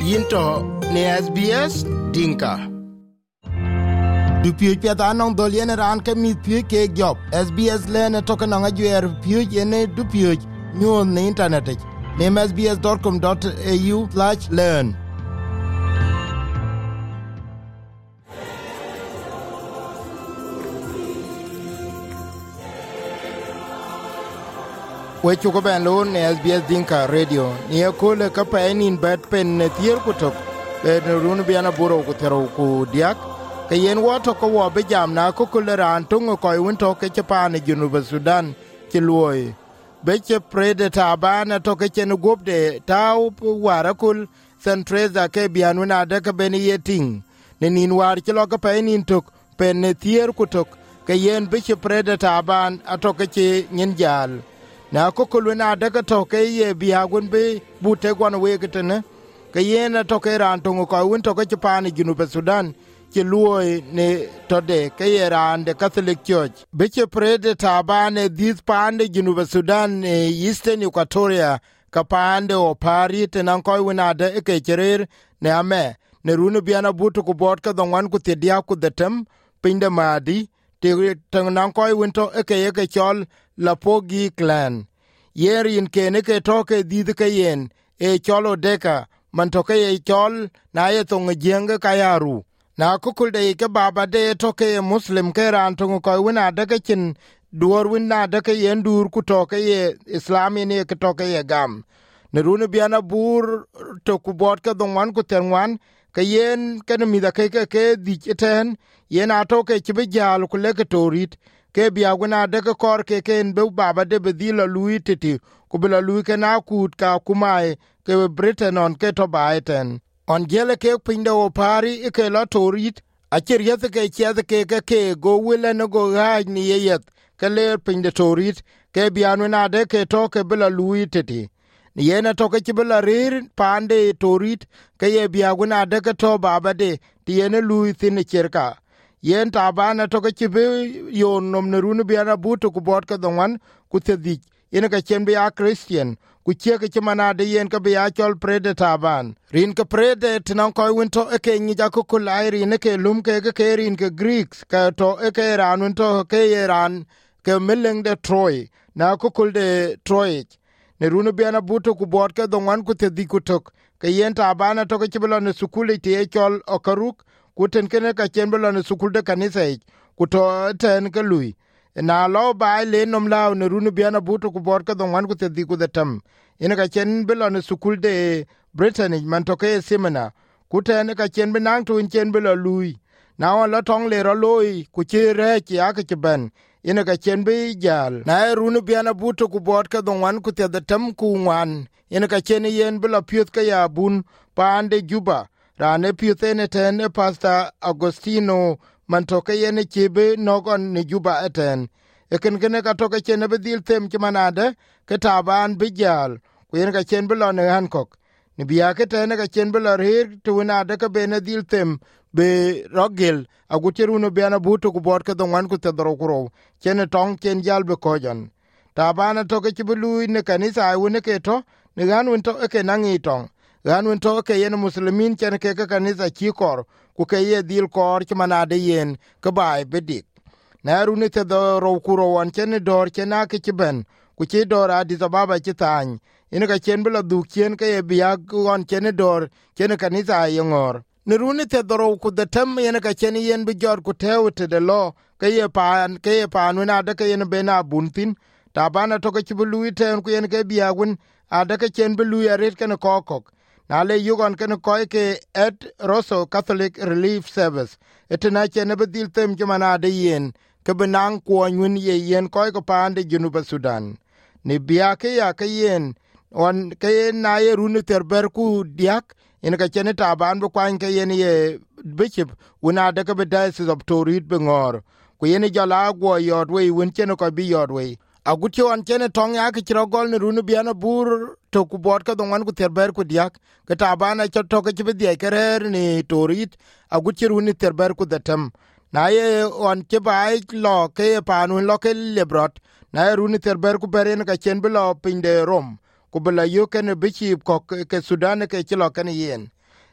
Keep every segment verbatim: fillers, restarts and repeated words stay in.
yinto ne S B S Dinka. Du piöj piɛth anɔŋ dhol yen raan ke mith piöj keek jɔp. S B S lene toke nɔŋ ajuɛɛr piöj yene du piöj nyuɔɔth ne internet. Nem s b s dot com dot a u slash learn. We chuko ben lo ne S B S Dinka Radio. Ni ekole ka paenin bet pen ne thier kutok. Be ne runu biana buro kutero ku diak. Ka yen wato ko wo be jam na ko kuleran tungo ko winto ke chapane Junuba Sudan ki luoy. Be che predator bana to ke chen gobde tau warakul centreza ke bianuna de ka beni yeting. Ne nin war ki lo ka paenin tok pen ne thier kutok. Ka yen be che predator ban atoke che nyenjal. Na kokolu na daga toke ye biagun be bute gwan wegetene ke yena toke ran tongo ko won toke Japan Junuba Sudan ke luoy ne tode ke yeran de Catholic Church be che prede tabane this pande Junuba Sudan e Eastern Equatoria ka pande o pari tenan ko wona de ke cherer ne ame ne runu biana butu ku bot ka dongwan ku tedia ku detem pinde madi te tenan ko winto ke ye ke chol la Pogi clan. Yeri in kene ke toke didi ke yen e cholo deka man toke e chol na ye tonga jenge kayaru. Na kukul de ke baba de toke e muslim ke ran tonga koi wina deke chin duor wina deke yen dur ku toke ye islami ne ke toke ye gam. Nerune biana bur to kubot ke dongwan ku tenwan ke yen ke nemida ke ke ke di eten yen atoke chibe jal ku leke torit ke biaguna de kor ke ken be baba de bedila lui titi ku bila lui ke na kut ka kumai ke Britain on ke to baiten on jele ke pinda o pari ke la torit a chiriet ke ched ke ke ke go wile no go ga ni yet ke le pinda torit ke bianuna de ke to ke bila lui titi ni yena to ke bila rir pande torit ke ye biaguna de ke to baba de ti yene lui tin cherka yen tabana to ke chibe yo nom ne runu biana buto ku bot ka donwan ku tedi yen ka chen be a Christian ku che ke chimana de yen ka be a chol predator ban rin ka predator nan ko winto e ke nyi ja ku kulairi ne ke lum ke ke rin ke Greeks ka to e ke ran winto ke ran ke milling de Troy na ku kul de Troy ne runu biana buto ku bot ka donwan ku tedi ku tok ke yen tabana to ke chibelo ne sukuli te chol okaruk kuten kene ka chembelo ne sukul de kanisa kuto ten ke lui na lo ba le nom lao ne runu biana buto ku bor ka donwan ku te di ku de tam ina ka chen belo ne sukul de Britain man to ke semina kuten ka chen benang tu chen belo lui na on lo tong le ro lui ku che re ki aka ke ben ina ka chen be jal na runu biana buto ku bor ka donwan ku te de tam ku wan ina ka chen yen belo pyut ka ya bun pande Juba rane piuthene ten e Pastor Agostino mantoke yene chibe nogon ni Juba eten. Eken kene ka toke chene bedil them chimanade ke taban bijal kuyene ka chen bilo ne Hancock. Ni biyake tene ka chen bilo rir tuwinade ka bene dil them be rogil agutiruno biana buto kubot ke dongwan ku tedro kuro chene tong chen jal be kojan. Tabana toke chibilu ne kanisa ayune ke to ni gan winto eke nangi tong. Ganun to ke yen muslimin chen ke ke kanisa chikor ku ke ye dil kor chmanade yen ke bai bedik na runi te do ro kuro wan chen dor chena ke chiben ku chi dor Addis Ababa chitan ina ka chen bila du chen ke ye biag wan chen dor chen kanisa yengor ne runi te do ro ku de tem yen ka chen yen bi jor ku tewte de lo ke ye pan ke ye pan na de ke yen bena buntin tabana to ke chibulu ten ku yen ke biagun ada ke chen bulu ya ret ken kokok na le yugon ken koy ke et Rosso Catholic Relief Service etna chene bedil tem jmana de yen ke benang ko nyun ye yen koy ko pande Junuba Sudan ni biake ya ke yen on ke na ye runu terber ku diak en ka chene taban bu kwan ke yen ye bishop una de ke diocese of Torit bengor ku yen jala go yodwe won chene ko bi yodwe agutio an chene tong ya ke chirogol ne runu biana bur to ku bot ka donwan ku terber ku diak ke tabana cho to ke be dia kerer ni Torit agutiru ni terber ku datam na ye on ke bai lo ke panu lo ke lebrot na runu terber ku beren ka chen bilo pinde Rom ku bela yo ken bichi ko ke Sudan ke chilo kan yen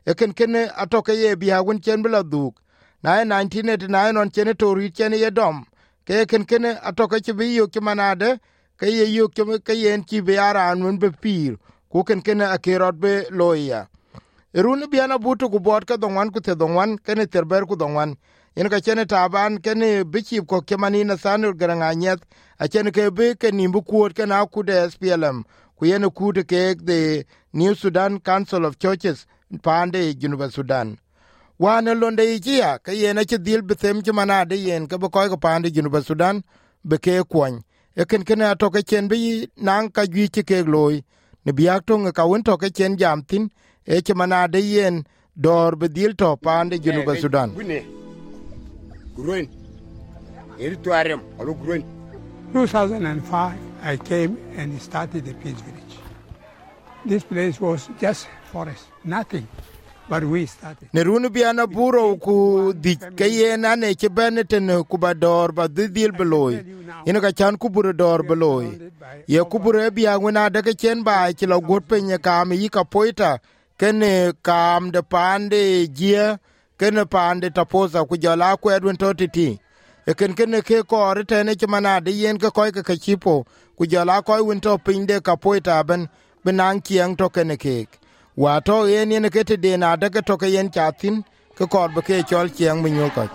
eken kene atoke ye biya won chen bla duk na nineteen eighty-nine on chen to ri chen ye dom ke ken kene atoke chi bi yo kimanade ke ye yo ke yen chi be ara an be pir ku ken kene akerot be loya erun biana butu ku bot ka donwan ku te donwan kene terber ku donwan yen ka chen taban kene bichi ko kemani na sanur garanganyet a chen ke be ke nimbu ku ke na ku de S P L M ku yen ku de ke the New Sudan Council of Churches pande Junuba Sudan wana londe ikia ka yen che dil bethem chmana de yen ka ko ko pande Junuba Sudan be ke kwon eken kene atoke chen bi nang ka gi che ke loy ne biak to ka won to ke chen jam tin e chmana de yen dor be dil to pande Junuba Sudan Gruen. Eri tuarem, alo gruen. two thousand five, I came and started the Peace Village. This place was just forest, nothing, but we started. Nerunu biana buro ku di kayena ne chebeneten ku bador ba dil beloy. Ino ka chan ku buro dor beloy. Ye ku buro biya wona de ke chen ba ki lo got penye kam yi ka poita kene kam de pande jia kene pande taposa ku jala ku edwin totiti e ken kene ke ko retene chmana de yen ke ko ke chipo ku jala ko winto pinde ka poita ben benang kiang to kene ke wa to yen yen ke te de na de ke to ke yen chatin ke ko be ke chol kiang minyo ko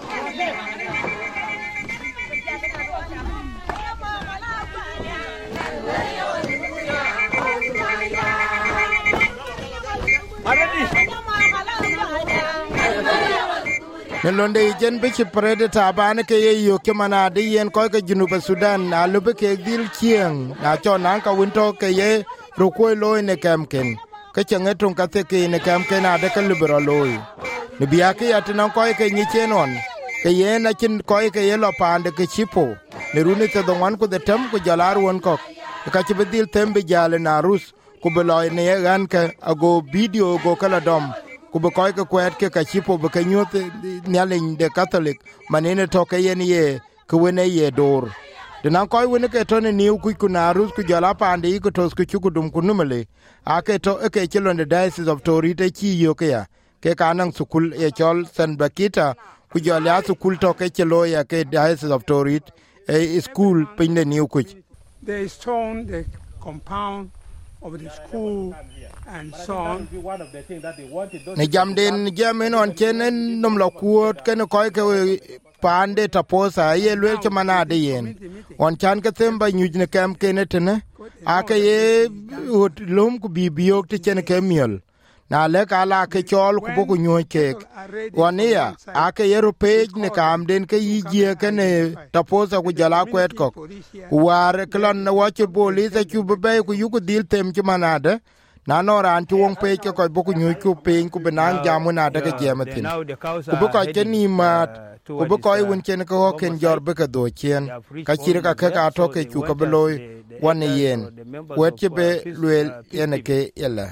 ne londe jen be ci predator ban ke ye yo ke mana de yen ko ke Junuba Sudan na lube ke dil kieng na cho nan ka winto ke ye ro ko lo ne kamken ke chengetun ka te ke ne kamken ade ke libero loy ne biya ke atna ko ke ni chenon ke ye na chin ko ke ye lo pande ke chipo ne runi te donwan ko de tem ko jalar won ko ka ci be dil tembe jale na rus ko be lo ne gan ka ago video go kala dom ku be koy ke kwet ke ka chipo be ke nyot nyalin de Catholic manene to ke yen ye ku wene ye dor de nan koy wene ke to ne niu ku ku na rus ku jala pande ku tos ku ku dum ku numele a ke to e ke chilon the Diocese of Tori te chi yo ke ya ke kanang sukul e chol San Bakita ku jala sukul to ke chelo ya ke Diocese of Tori e school pinde niu ku they stone the compound of the school and so on. Ne jam den jamen on chenen num lo kuot ken ko ke pande taposa ye lwel chmana de yen on chan ke temba nyujne kam ken tene ake ye lum ku bi biok te chen ke miol na le kala ke chol ku boku nyoy ke wania ake ye ro page ne kam den ke yije ken taposa ku jala kwet ko war klon na wache police ku be ku yu ku dil tem chmana de na no ran ti won pe ke ko boku nyu ku pe ku benang jamu na daga jematin ku bu ko keni ma ku bu ko won chen ko ken jor be ka do chen ka chire ka ka to ke ku ka beloy wan yen wet be lwel yen ke yela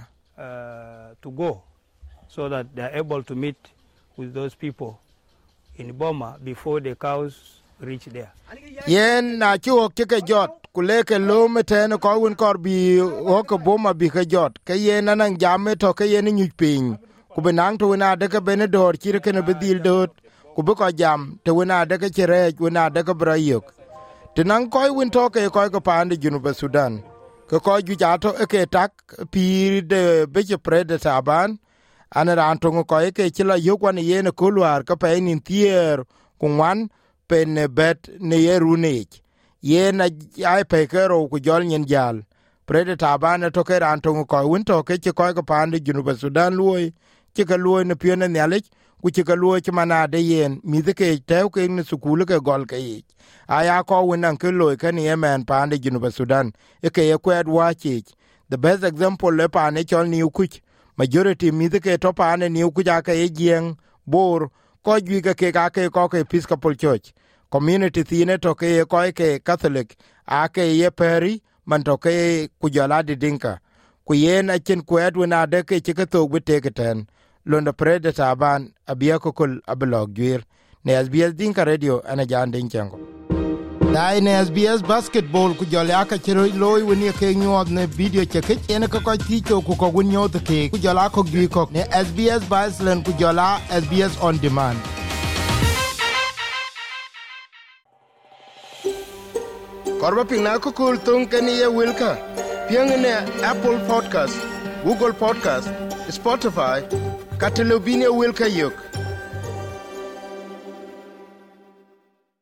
to go so that they are able to meet with those people in Boma before the cows reach there. Yen na chuo ke ke jot kuleke lo meten ko won kor bi o ko Boma bi ke jot ke yen nan jamme to ke yen nyu pin ku benang to na de ke benedor chire ke ne bedil dot ku be ko jam te wona de ke chire wona de ke brayok tenan ko won to ke ko ko pande Junuba Sudan ke ko ju jato e ke tak pi de be je prede saban ana ran to ko e ke chila yokwan yen ko luar ka pe nin tier ku wan pen bet ne yerunich yen ai pe kero ku jol nyen jal predator bana to ke ran to ko won to ke ko ko pande Junuba Sudan luoi ke ka luoi ne piene nyalik ku ke ka luoi chmana de yen mi de ke te ke ne sukul ke gol ke aya ko won an ke luoi ke ne men pande Junuba Sudan e ke ye kwed wachi the best example le pane chol ni ku majority mi de ke to pane ni ku ja ke yen bor ko ju ke ke ka ke ko ke Episcopal Church community thine to ke ko ke Catholic ake ye peri man to ke ku jala di dinka ku yen a chen ku edwe na de ke ke to bute ke ten londa predator ban abia ko kul ablog gwir ne S B S Dinka Radio ana jan den chango Dai ne S B S basketball ku jola ka chiro loy woni ke nyod ne video cheke ene ko ko ticho ku ko gun nyod ke ku jola ko gi ko ne S B S Baslan ku jola S B S on demand. Korba pina ko kul tung kani ye wilka piang ne Apple Podcast, Google Podcast, Spotify, Catalobine wilka yok.